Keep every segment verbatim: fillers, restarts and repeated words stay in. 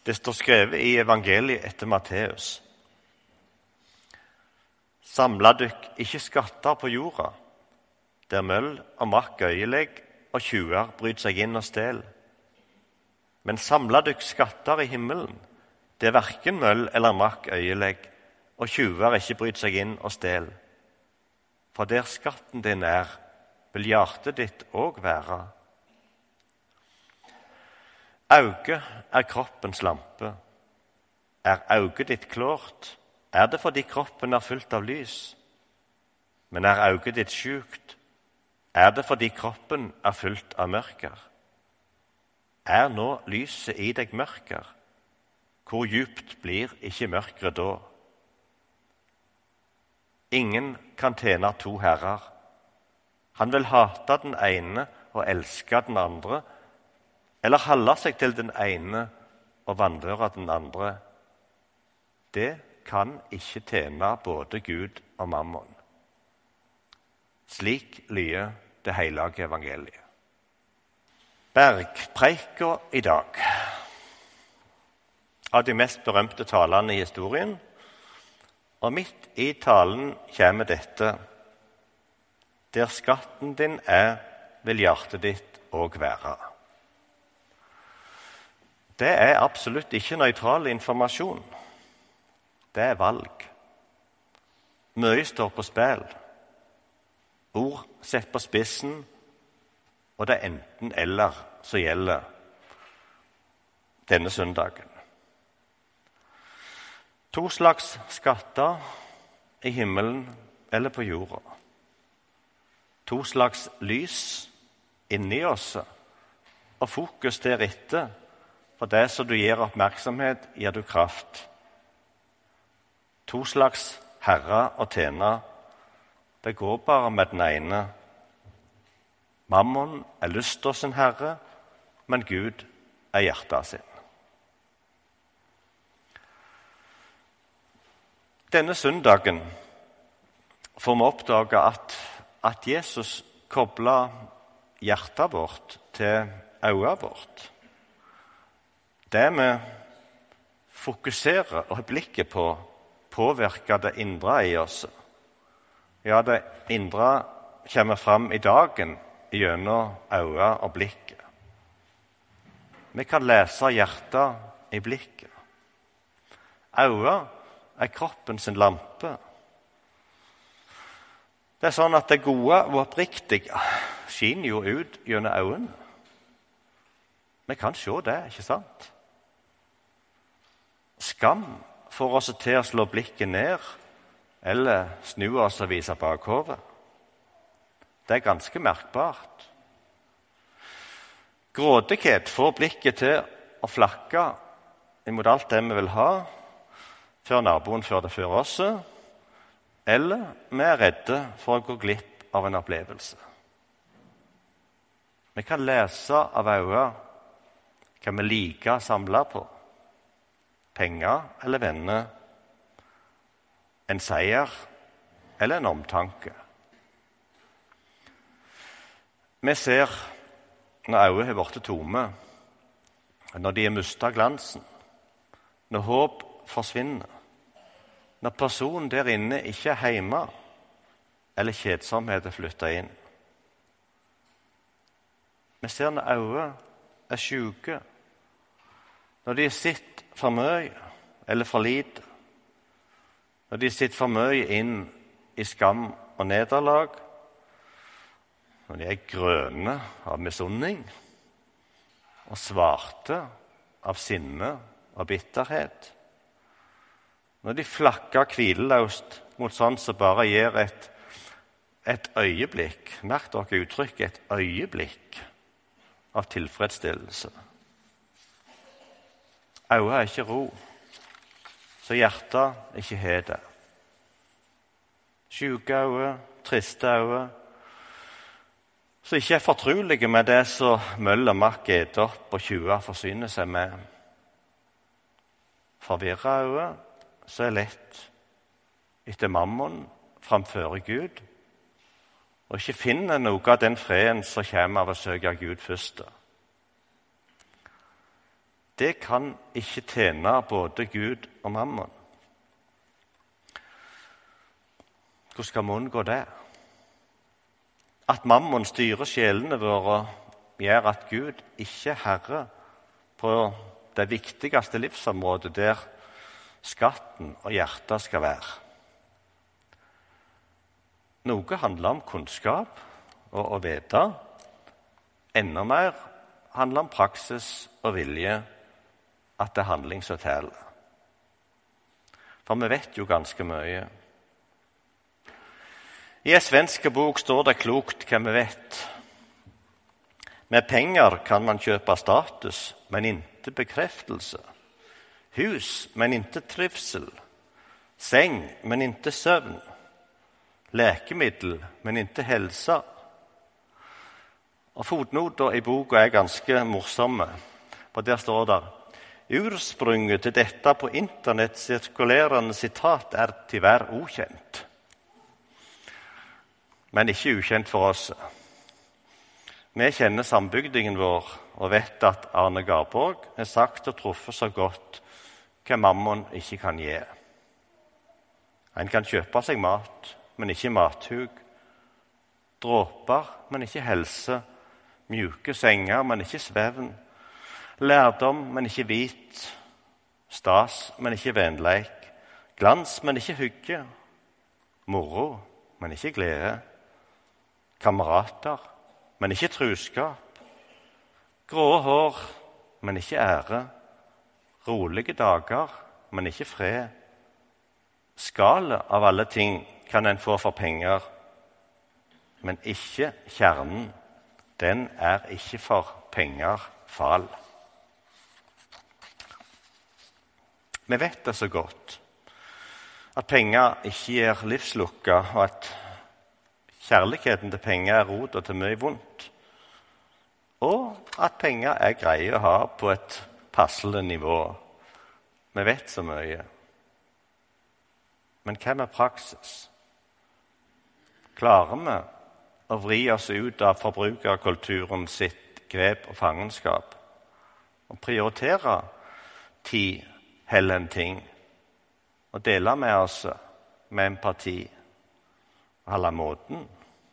Det står skrevet i evangeliet etter Matteus. Samla dykk ikke skatter på jorda, der møll og makk øyelegg og tjuver bryter seg inn og stel. Men samla dykk skatter i himmelen, der hverken møll eller makk øyelegg, og tjuver ikke bryter seg inn og stel. For der skatten din er, vil hjertet ditt òg være. Auge er kroppens lampe. Er auget ditt klart, er det fordi kroppen er fullt av lys. Men er auget ditt sjukt, er det fordi kroppen er fullt av mørker. Er nå lyset i deg mørker, hvor djupt blir ikke mørkere da? Ingen kan tjene to herrer. Han vil hate den ene og elske den andre, eller holde seg til den ene og vanvøre den andre. Det kan ikke tjene både Gud og mammon. Slik lyder det hellige evangeliet. Bergpreika i dag. Av de mest berømte talene i historien, og midt i talen kommer dette: Der skatten din er, vil hjertet ditt òg være. Det er absolutt ikke nøytral informasjon. Det er valg. Mye står på spill. Ord sett på spissen, og det er enten eller som gjelder denne søndagen. To slags skatter i himmelen eller på jorda. To slags lys inni oss, og fokus deretter. For det som du gir oppmerksomhet, gir du kraft. To slags herre og tjener. Det går bare med den ene. Mammon er lyst sin herre, men Gud er hjertet sin. Denne søndagen får vi oppdage at, at Jesus kobler hjertet vårt til øynene vårt. Det vi fokuserer og blikket på, påvirker det indre i oss. Ja, det indre kommer fram i dagen gjennom øynene og blikket. Vi kan lese hjertet i blikket. Øynene er kroppens lampe. Det er sånn at det gode og oppriktige skinner jo ut gjennom øynene. Vi kan se det, ikke sant? Skam får oss til å slå blikket ned, eller snu oss og vise bakhodet. Det er ganske merkbart. Grådighet får blikket til å flakke imot alt det vi vil ha, før naboen fører det før oss, eller vi er redde for å gå glipp av en opplevelse. Vi kan lese av øynene hva vi liker å samle på. Penger eller venner, en seier eller en omtanke. Vi ser når øynene har vært tomme, når de har mistet glansen, når håp forsvinner, når personen der inne ikke er hjemme, eller kjedsomhet er flyttet inn. Vi ser når øynene er syke, når de sitter for mye eller for lite, når de sitter for mye inn i skam og nederlag, når de er grønne av misunning og svarte av sinne og bitterhet, når de flakker hvileløst mot sånn som bare gir et, et øyeblikk, merk dere uttrykket, et øyeblikk av tilfredsstillelse. Øynene er ikke ro, så hjertet ikke har det. Syke øyne, triste øyne, så ikke er fortrolige med det som møll og makk eter opp og tjuver forsyner seg med. Forvirret øyne, så er lett etter mammon framfor Gud, og ikke finner noe av den freden som kommer av å søke Gud først. det kan ikke tjene både Gud og mammon. Hvordan skal vi unngå det? At mammon styrer sjelene våre, gjør at Gud ikke er herre på det viktigste livsområdet der skatten og hjertet skal være. Noe handler om kunnskap og å vite. Enda mer handler om praksis og vilje, at det er handling som teller. For vi vet jo ganske mye. I en svensk bok står det klokt hva vi vet. Med penger kan man kjøpe status, men ikke bekreftelse. Hus, men ikke trivsel. Seng, men ikke søvn. Lekemiddel, men ikke helse. Og fotnoter i boka er ganske morsomme. For der står det: ursprunget til dette på internett sirkulerende sitat er tyvärr ukjent. Men ikke ukjent for oss. Vi kjenner sambygdingen vår og vet at Arne Garborg har sagt og truffet så godt hva mammon ikke kan gi. En kan kjøpe seg mat, men ikke mathug. Dråper, men ikke helse. Mjuke senger, men ikke svevn. Lærdom, men ikke hvit. Stas, men ikke vennleik. Glans, men ikke hygge. Moro, men ikke glede. Kamerater, men ikke truskap. Grå hår, men ikke ære. Rolige dager, men ikke fred. Skalet av alle ting kan en få for penger, men ikke kjernen. Den er ikke for penger fal. Vi vet det så godt, at penger ikke gir livslukka, og at kjærligheten til penger er roten til mye vondt, og at penger er greie å ha på et passende nivå. Vi vet så mye. Men hva med praksis? Klarer vi å vri oss ut av forbrukerkulturen sitt grep og fangenskap, og prioritere tid heller enn ting, og dele med oss med empati og holde måten?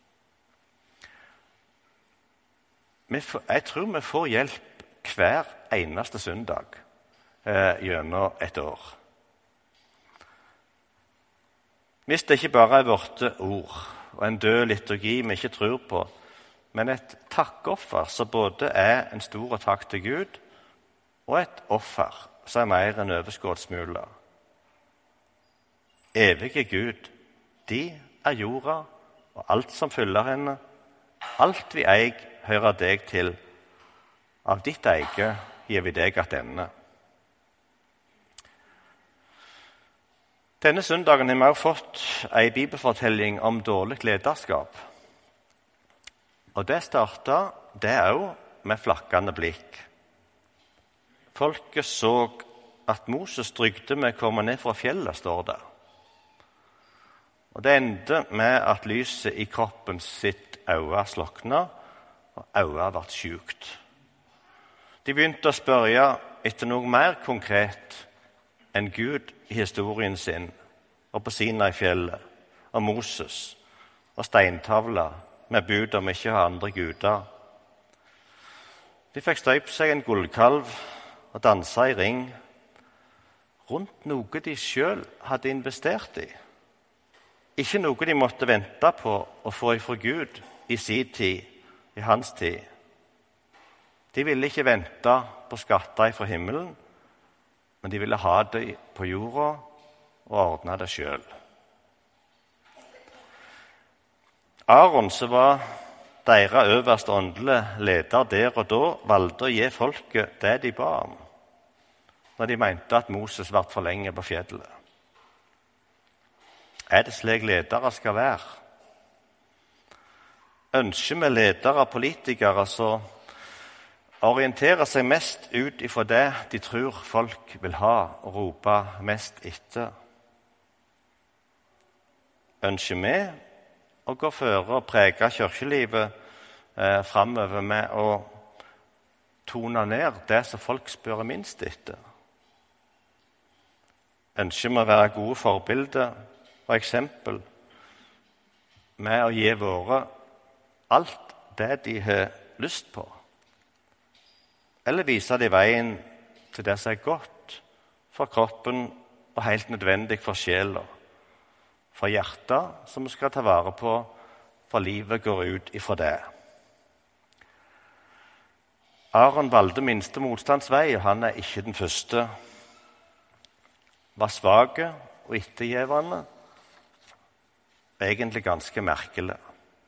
Jeg tror vi får hjelp hver eneste søndag eh, gjennom et år. Hvis det ikke bare er vårte ord og en død liturgi vi ikke tror på, men et takkoffer som både er en stor takk til Gud og et offer som er mer enn overskuddsmulig. Evige Gud, de er jorda og alt som fyller henne. Alt vi eier hører deg til. Av ditt eie gir vi deg at denne. Denne søndagen har vi også fått en bibelfortelling om dårlig lederskap. Og det startet det også med flakkende blikk. Folket så at Moses drygde med å komme ned fra fjellet, står det. Og det endte med at lyset i kroppen sitt øye slokna, og øyet ble sjukt. De begynte å spørre etter noe mer konkret enn Gud i historien sin, og på Sinai-fjellet, og Moses, og steintavla med bud om ikke å ha andre guder. De fikk støype seg en gullkalv og danse i ring rundt noe de selv hadde investert i. Ikke noe de måtte vente på å få ifra Gud i sin tid, i hans tid. De ville ikke vente på skatter fra himmelen, men de ville ha det på jorda og ordne det selv. Aaron, som var deres øverste åndelige leder der og da, valgte å gi folket det de ba om, når de mente at Moses ble for lenge på fjellet. Er det slik ledere skal være? Ønsker vi ledere og politikere som orienterer seg mest ut ifra det de tror folk vil ha og rope mest etter? Ønsker vi å gå føre og prege kirkelivet eh, fremover med å tone ned det som folk spør minst etter? Ønsker vi å være gode forbilder og eksempel med å gi våre alt det de har lyst på? Eller vise de veien til det som er godt for kroppen og helt nødvendig for sjela, for hjertet som vi skal ta vare på, for livet går ut ifra det. Aron valgte minste motstands vei, og han er ikke den første. Var svake og ettergivende, egentlig ganske merkelig.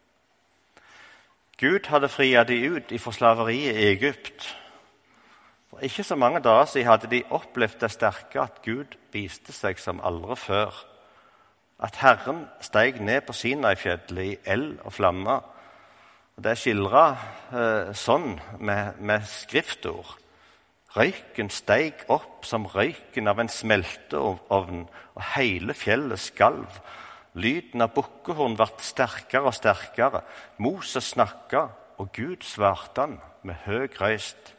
Gud hadde friet de ut ifra slaveriet i Egypt. For ikke så mange dager siden hadde de opplevd det sterke at Gud viste seg som aldri før. At Herren steg ned på Sinai-fjellet i eld og flamme. Og det er skildret eh, sånn med, med skriftord. Røyken steg opp som røyken av en smelteovn, og hele fjellet skalv. Lyden av bukkehorn ble sterkere og sterkere. Moses snakket, og Gud svarte han med høy røyst.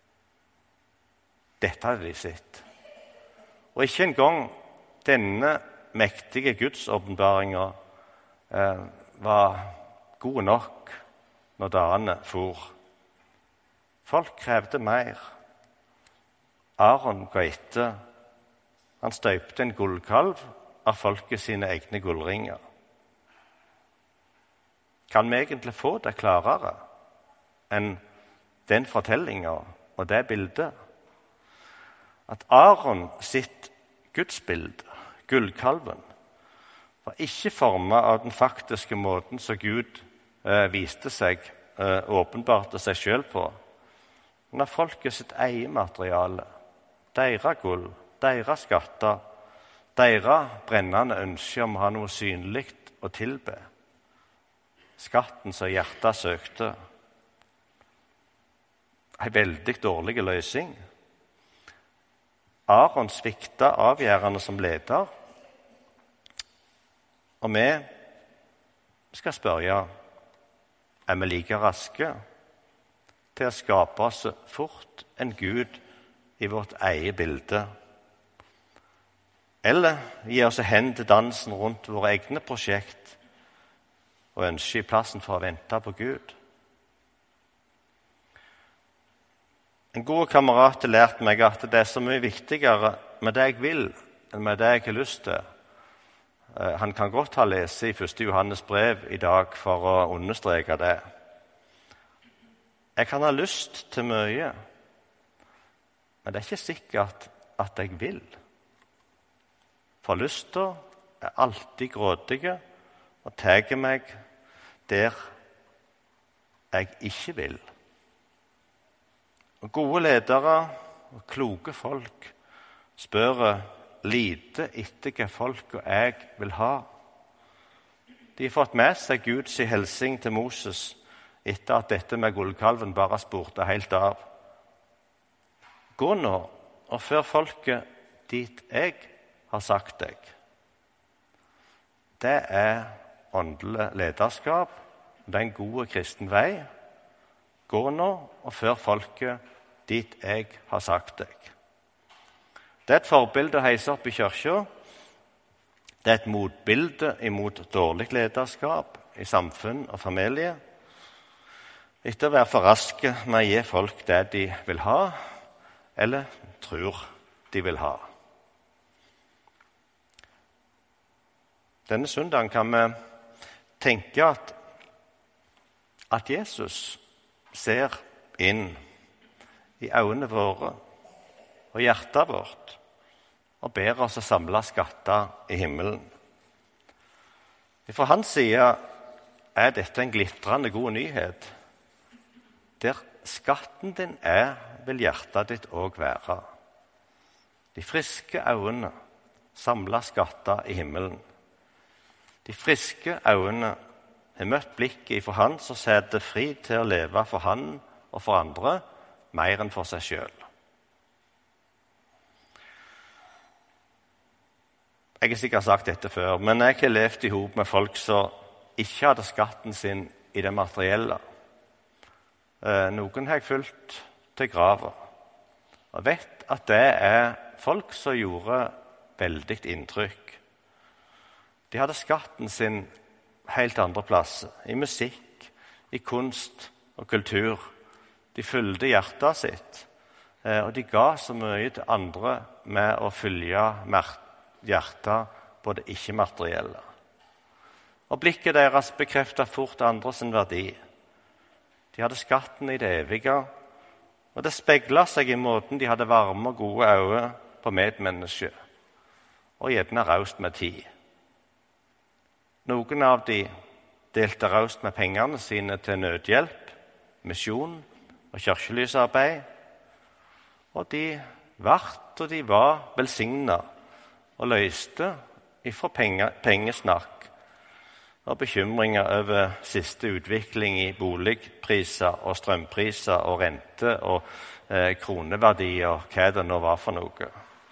Dette hadde de sett. Og ikke engang denne mektige gudsåpenbaringen eh, var god nok når dagene for. Folk krevde mer. Aron ga etter. Han støypte en gullkalv av folket sine egne gullringer. Kan vi egentlig få det klarere enn den fortellingen og det bildet? At Aron sitt gudsbilde, gullkalven, var ikke formet av den faktiske måten som Gud eh, viste seg, eh, åpenbarte seg selv på, men av folket sitt eget materiale, deres gull, deres skatter, deres brennende ønske om å ha noe synlig å tilbe. Skatten som hjertet søkte. En veldig dårlig løsning. Aron svikta avgjørende som leder, og vi skal spørre, er vi like raske til å skape oss fort en Gud i vårt eget bilde? Eller gi oss hen til dansen rundt våre egne prosjekt og ønske i plassen for å vente på Gud? En god kamerat har lært meg at det er så mye viktigere med det jeg vil enn med det jeg har lyst til. Han kan godt ha lest i første Johannes brev i dag for å understreke det. Jeg kan ha lyst til mye, men det er ikke sikkert at jeg vil. For lysten er alltid grådige og tar meg der jeg ikke vil. Og gode ledere og kloke folk spør lite etter hva folk og jeg vil ha. De har fått med seg Guds hilsen til Moses etter at dette med gullkalven bare spurte helt av. Gå nå og før folket dit jeg har sagt deg. Det er åndelig lederskap, det er en god kristen vei. Gå nå og før folket dit jeg har sagt deg. Det er et forbilde å heise opp i kirka. Det er et motbilde imot dårlig lederskap i samfunn og familie. Etter å være for raske med å gi folk det de vil ha, eller tror de vil ha. Denne søndagen kan vi tenke at, at Jesus ser inn i øynene våre og hjertet vårt og ber oss å samle skatter i himmelen. Fra hans side er dette en glitrende god nyhet. Der skatten din er, vil hjertet ditt også være. De friske øynene samler skatter i himmelen. De friske øynene har møtt blikket fra han som setter fri til å leve for han og for andre, mer enn for seg selv. Jeg har sikkert sagt dette før, men jeg har levd i hop med folk som ikke hadde skatten sin i det materielle. Noen har jeg fulgt til grava. Og vet at det er folk som gjorde veldig inntrykk. De hadde skatten sin helt andre plasser, i musikk, i kunst og kultur. De fylte hjertet sitt, og de ga så mye til andre med å fylle hjertet på det ikke-materielle. Og blikket deres bekreftet fort andre sin verdi. De hadde skatten i det evige, og det speglet seg i måten de hadde varme og gode øyne på medmennesket, og gjerne raust med tid. Noen av de delte raust med pengene sine til nødhjelp, misjon og kirkelysarbeid, og de vart og de var velsignet og løste ifra penge, pengesnakk og bekymringer over siste utvikling i boligpriser og strømpriser og rente og eh, kroneverdier, hva det nå var for noe.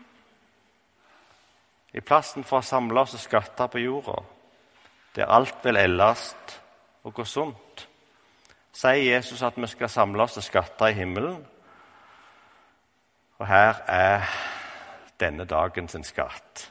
I plassen for å samle oss og skatte på jorda, der alt vil ellast og gå sunt, sier Jesus at vi skal samle oss og skatte i himmelen. Og her er denne dagen sin skatt.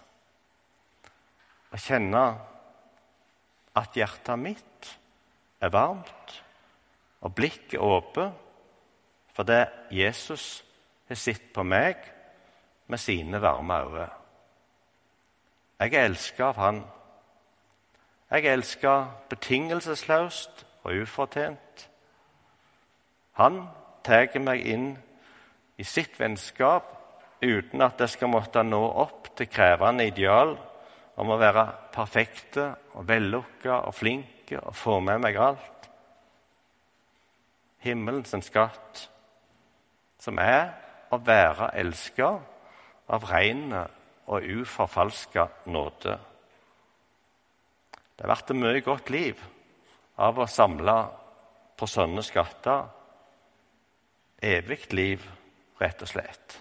Å kjenne at hjertet mitt er varmt, og blikket åpent, for det Jesus har sett på meg med sine varme øyne. Jeg er elsket av han. Jeg er elsket betingelsesløst og ufortjent. Han tar meg inn i sitt vennskap uten at jeg skal måtte nå opp til krevende ideal om å være perfekte og vellukket og flinke og få med meg alt. Himmelens skatt, som er å være elsket av rene og uforfalsket nåde. Det har vært et mye godt liv av å samle på sånne skatter. Evigt liv, rett og slett.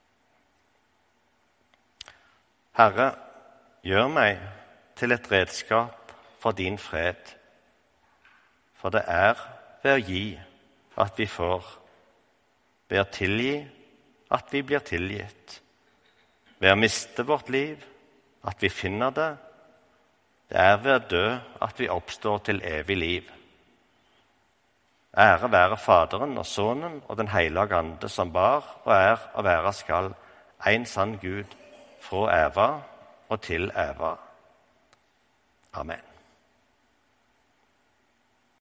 Herre, gjør meg til et redskap for din fred. For det er ved å gi at vi får, ved å tilgi at vi blir tilgitt, ved å miste vårt liv at vi finner det. Det er ved å dø at vi oppstår til evig liv. Ære være Faderen og Sønnen og den hellige Ande, som var og er og være skal, en sann Gud, fra æva og til æva. Amen.